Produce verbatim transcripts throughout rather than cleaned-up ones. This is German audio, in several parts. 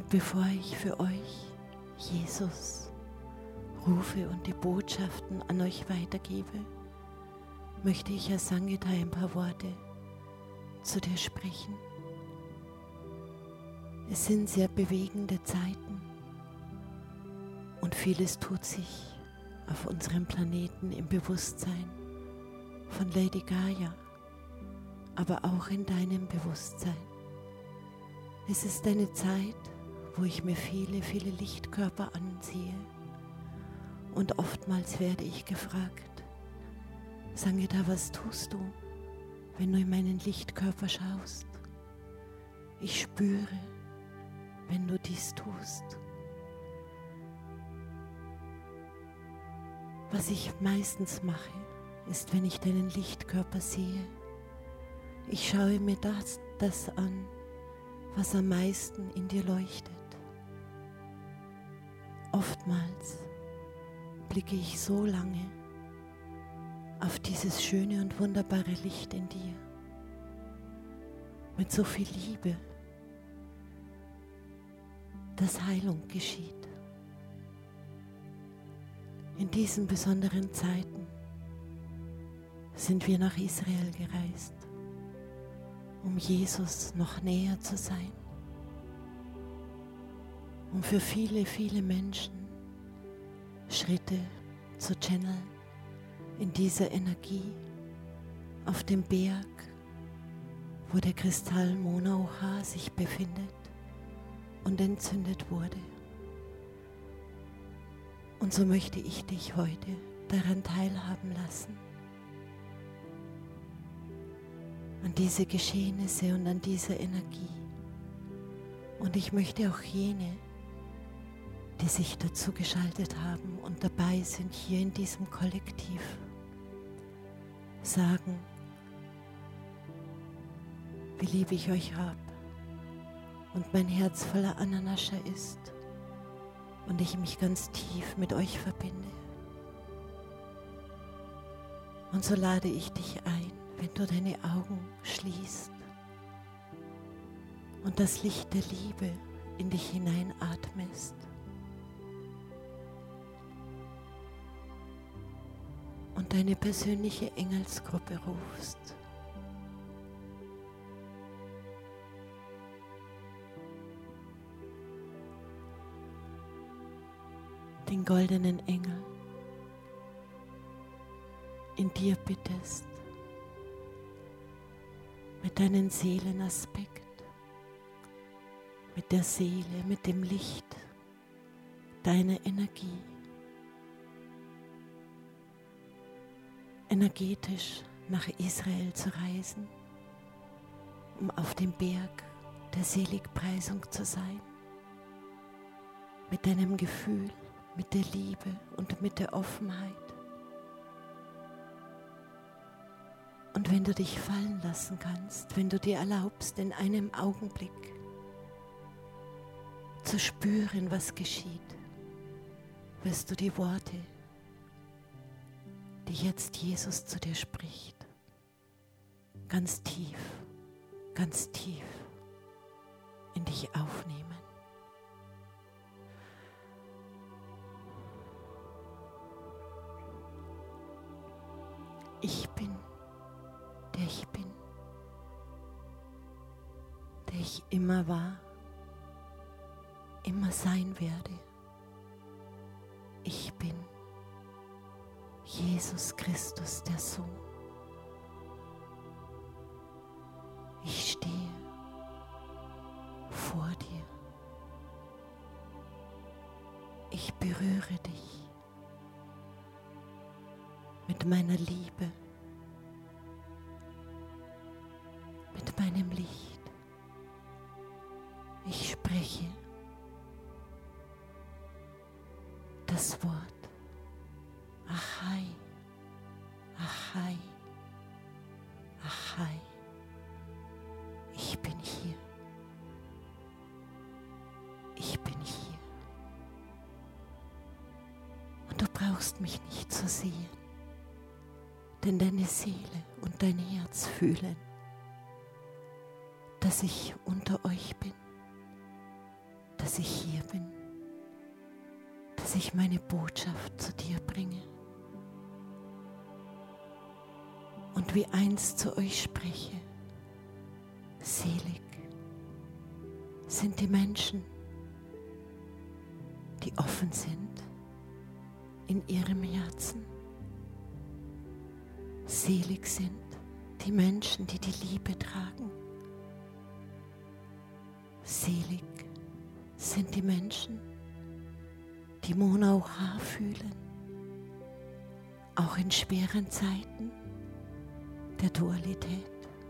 Und bevor ich für euch Jesus rufe und die Botschaften an euch weitergebe, möchte ich als Sangetai ein paar Worte zu dir sprechen. Es sind sehr bewegende Zeiten und vieles tut sich auf unserem Planeten im Bewusstsein von Lady Gaia, aber auch in deinem Bewusstsein. Es ist eine Zeit, wo ich mir viele, viele Lichtkörper ansehe und oftmals werde ich gefragt, Sangetai, was tust du, wenn du in meinen Lichtkörper schaust? Ich spüre, wenn du dies tust. Was ich meistens mache, ist, wenn ich deinen Lichtkörper sehe, ich schaue mir das, das an, was am meisten in dir leuchtet. Oftmals blicke ich so lange auf dieses schöne und wunderbare Licht in dir, mit so viel Liebe, dass Heilung geschieht. In diesen besonderen Zeiten sind wir nach Israel gereist, um Jesus noch näher zu sein, um für viele, viele Menschen Schritte zu channeln in dieser Energie auf dem Berg, wo der Kristall Mauna sich befindet und entzündet wurde. Und so möchte ich dich heute daran teilhaben lassen, an diese Geschehnisse und an diese Energie. Und ich möchte auch jene, die sich dazu geschaltet haben und dabei sind hier in diesem Kollektiv, sagen, wie lieb ich euch habe und mein Herz voller Ananascha ist und ich mich ganz tief mit euch verbinde. Und so lade ich dich ein, wenn du deine Augen schließt und das Licht der Liebe in dich hineinatmest und deine persönliche Engelsgruppe rufst. Den goldenen Engel in dir bittest, mit deinem Seelenaspekt, mit der Seele, mit dem Licht deiner Energie, energetisch nach Israel zu reisen, um auf dem Berg der Seligpreisung zu sein, mit deinem Gefühl, mit der Liebe und mit der Offenheit. Und wenn du dich fallen lassen kannst, wenn du dir erlaubst, in einem Augenblick zu spüren, was geschieht, wirst du die Worte, die jetzt Jesus zu dir spricht, ganz tief, ganz tief in dich aufnehmen. Ich bin, der ich bin, der ich immer war, immer sein werde. Ich bin Jesus Christus, der Sohn. Ich stehe vor dir. Ich berühre dich mit meiner Liebe, mit meinem Licht. Ich spreche das Wort Achai, Achai, Achai. Ich bin hier. Ich bin hier. Und du brauchst mich nicht zu sehen, denn deine Seele und dein Herz fühlen, dass ich unter euch bin, dass ich hier bin, dass ich meine Botschaft zu dir bringe und wie einst zu euch spreche. Selig sind die Menschen, die offen sind in ihrem Herzen. Selig sind die Menschen, die die Liebe tragen. Selig sind die Menschen, die Monaucha fühlen, auch in schweren Zeiten der Dualität.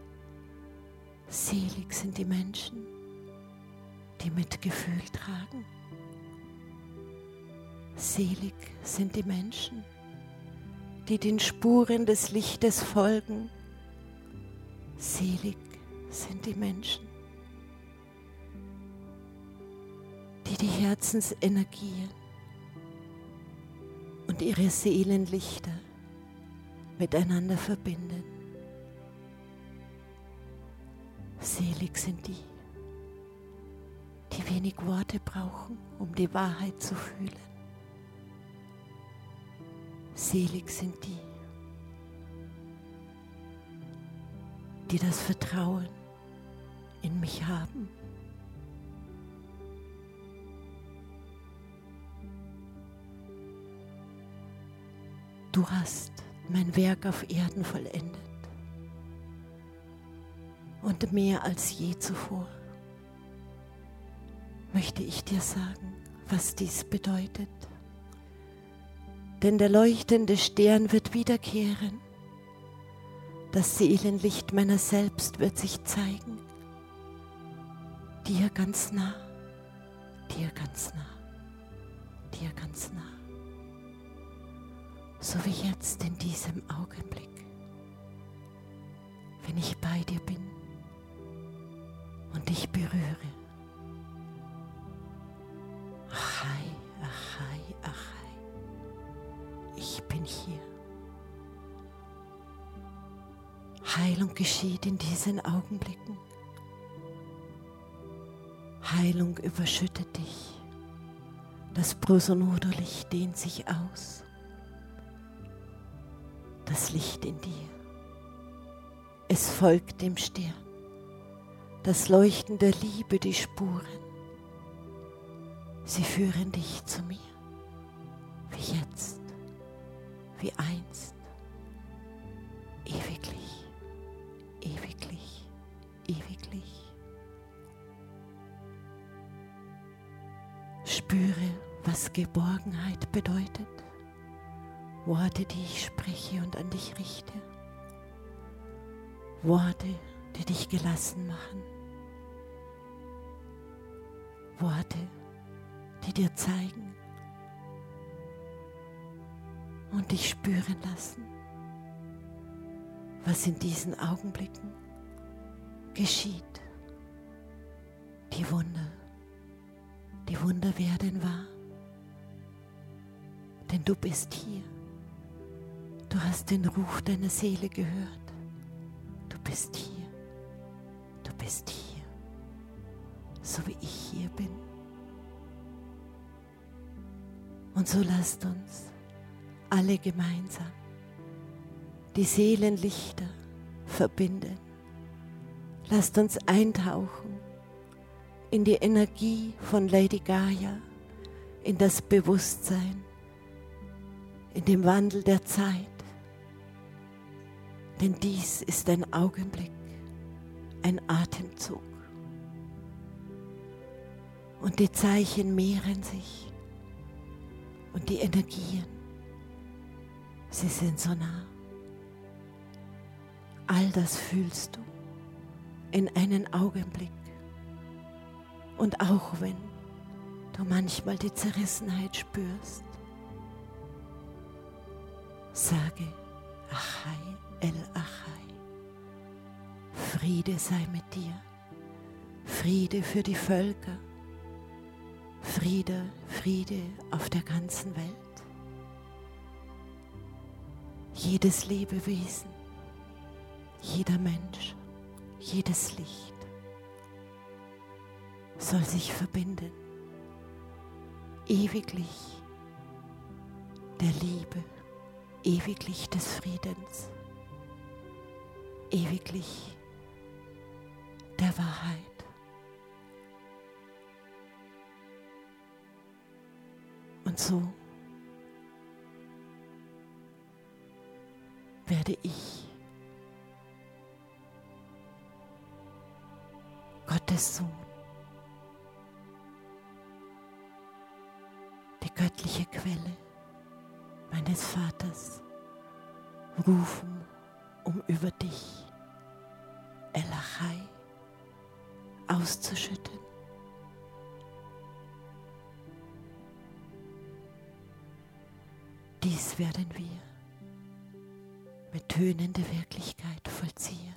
Selig sind die Menschen, die Mitgefühl tragen. Selig sind die Menschen, die den Spuren des Lichtes folgen. Selig sind die Menschen, die die Herzensenergien und ihre Seelenlichter miteinander verbinden. Selig sind die, die wenig Worte brauchen, um die Wahrheit zu fühlen. Selig sind die, die das Vertrauen in mich haben. Du hast mein Werk auf Erden vollendet und mehr als je zuvor möchte ich dir sagen, was dies bedeutet. Denn der leuchtende Stern wird wiederkehren. Das Seelenlicht meiner selbst wird sich zeigen. Dir ganz nah, dir ganz nah, dir ganz nah. So wie jetzt in diesem Augenblick, wenn ich bei dir bin und dich berühre. Achai, achai, achai, ich bin hier. Heilung geschieht in diesen Augenblicken. Heilung überschüttet dich. Das Prosonodo-Licht dehnt sich aus. Das Licht in dir. Es folgt dem Stern. Das Leuchten der Liebe, die Spuren. Sie führen dich zu mir. Wie jetzt, wie einst. Ewiglich, ewiglich, ewiglich. Spüre, was Geborgenheit bedeutet. Worte, die ich spreche und an dich richte. Worte, die dich gelassen machen. Worte, die dir zeigen und dich spüren lassen, was in diesen Augenblicken geschieht. Die Wunder, die Wunder werden wahr, denn du bist hier. Du hast den Ruf deiner Seele gehört. Du bist hier. Du bist hier. So wie ich hier bin. Und so lasst uns alle gemeinsam die Seelenlichter verbinden. Lasst uns eintauchen in die Energie von Lady Gaia, in das Bewusstsein, in dem Wandel der Zeit. Denn dies ist ein Augenblick, ein Atemzug. Und die Zeichen mehren sich und die Energien, sie sind so nah. All das fühlst du in einen Augenblick. Und auch wenn du manchmal die Zerrissenheit spürst, sage Achai El Achai. Friede sei mit dir. Friede für die Völker. Friede, Friede auf der ganzen Welt. Jedes Lebewesen, jeder Mensch, jedes Licht soll sich verbinden ewiglich der Liebe, ewiglich des Friedens, ewiglich der Wahrheit. Und so werde ich Gottes Sohn, die göttliche Quelle meines Vaters, rufen, um über dich Elachai auszuschütten. Dies werden wir mit Tönen der Wirklichkeit vollziehen.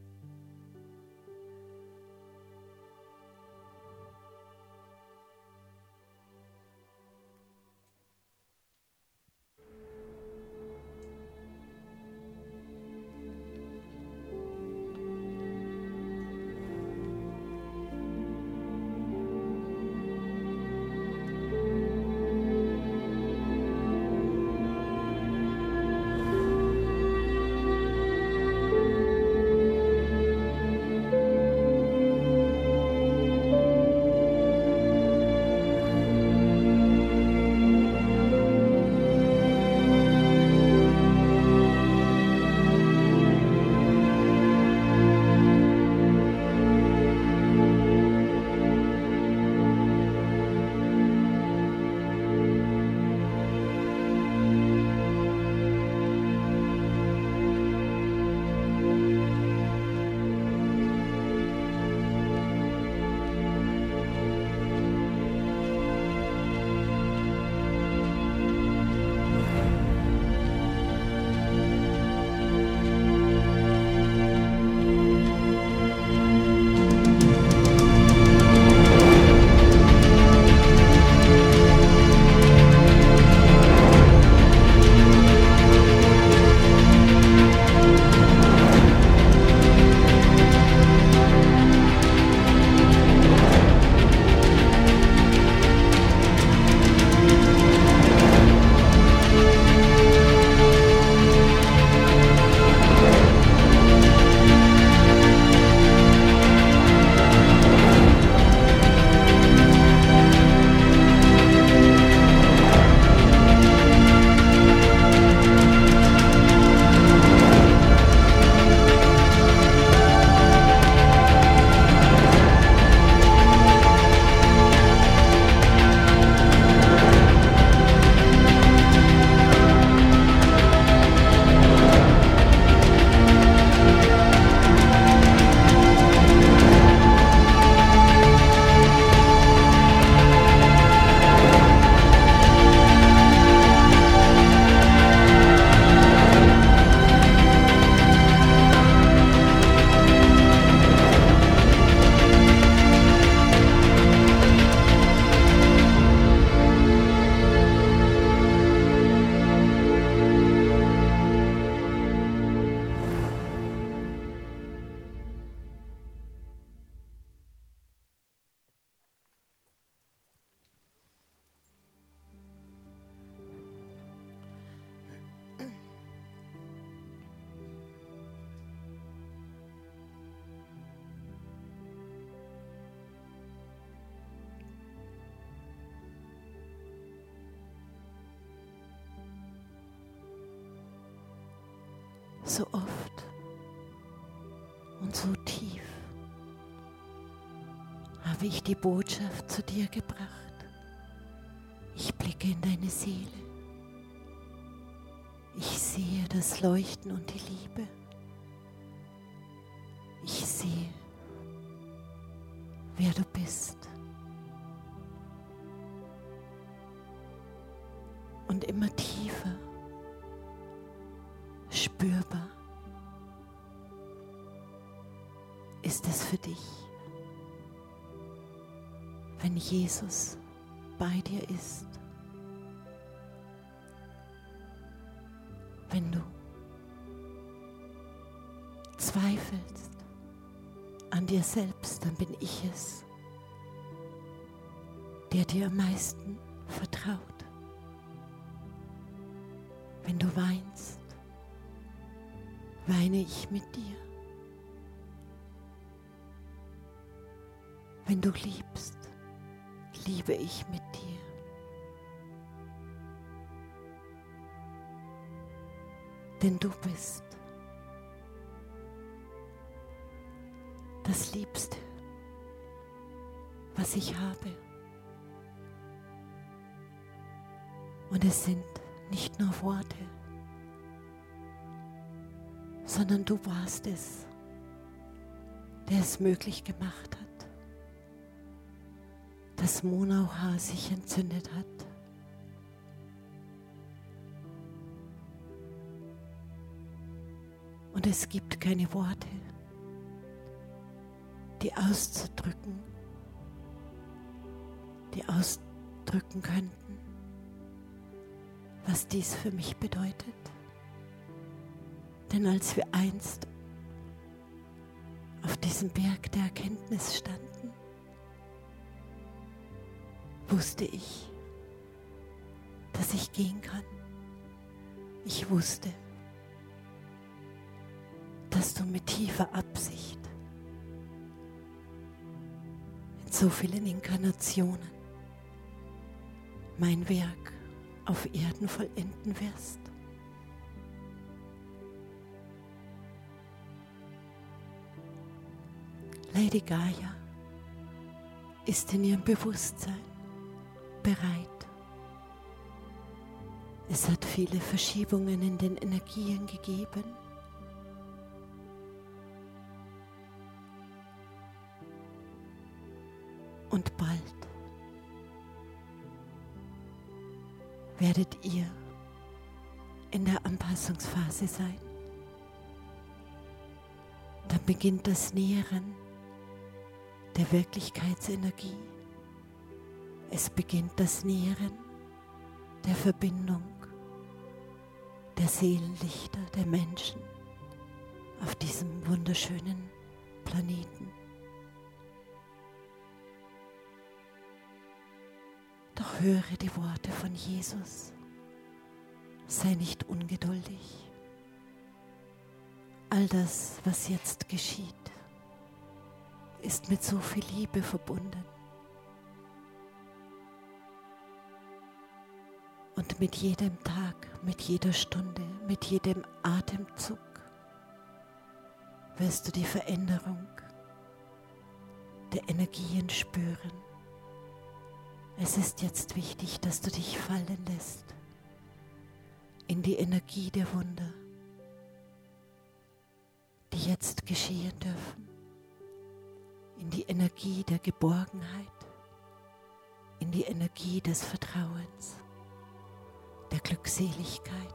So oft und so tief habe ich die Botschaft zu dir gebracht. Ich blicke in deine Seele. Ich sehe das Leuchten und die Liebe. Ich sehe, wer du bist. Und immer tiefer, spürbar ist es für dich, wenn Jesus bei dir ist, wenn du zweifelst an dir selbst, dann bin ich es, der dir am meisten vertraut. vertraut. Wenn du weinst, weine ich mit dir. Wenn du liebst, liebe ich mit dir. Denn du bist das Liebste, was ich habe. Und es sind nicht nur Worte, sondern du warst es, der es möglich gemacht hat, dass Monauhaar sich entzündet hat. Und es gibt keine Worte, die auszudrücken, die ausdrücken könnten, was dies für mich bedeutet. Denn als wir einst auf diesem Berg der Erkenntnis standen, wusste ich, dass ich gehen kann. Ich wusste, dass du mit tiefer Absicht in so vielen Inkarnationen mein Werk auf Erden vollenden wirst. Lady Gaia ist in ihrem Bewusstsein bereit. Es hat viele Verschiebungen in den Energien gegeben. Und bald werdet ihr in der Anpassungsphase sein. Dann beginnt das Nähren der Wirklichkeitsenergie. Es beginnt das Nähren der Verbindung der Seelenlichter der Menschen auf diesem wunderschönen Planeten. Doch höre die Worte von Jesus. Sei nicht ungeduldig. All das, was jetzt geschieht, ist mit so viel Liebe verbunden. Und mit jedem Tag, mit jeder Stunde, mit jedem Atemzug wirst du die Veränderung der Energien spüren. Es ist jetzt wichtig, dass du dich fallen lässt in die Energie der Wunder, die jetzt geschehen dürfen, in die Energie der Geborgenheit, in die Energie des Vertrauens, der Glückseligkeit.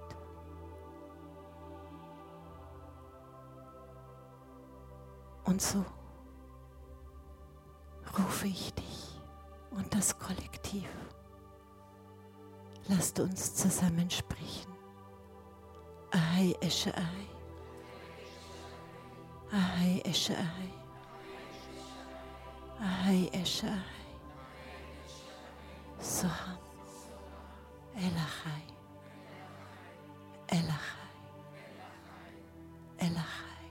Und so rufe ich dich und das Kollektiv. Lasst uns zusammen sprechen. Ahai Esche Ahai. Ahai Esche Ahai. Ahai Esche Ahai. Soham. Elachai. Elachai. Elachai.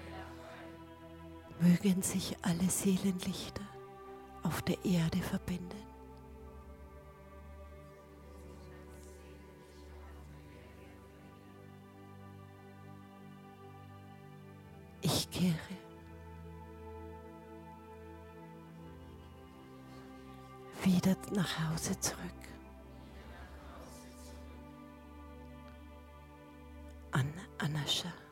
Mögen sich alle Seelenlichter auf der Erde verbinden. Ich kehre wieder nach Hause zurück. An Anascha.